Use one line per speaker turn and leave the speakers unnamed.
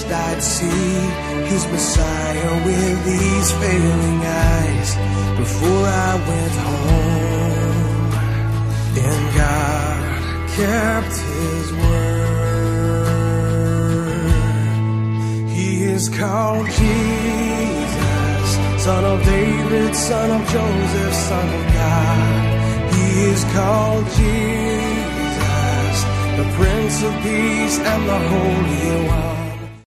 I'd see his Messiah with these failing eyes before I went home. And God kept his word. He is called Jesus, Son of David, Son of Joseph, Son of God. He is called Jesus, the Prince of Peace and the Holy One.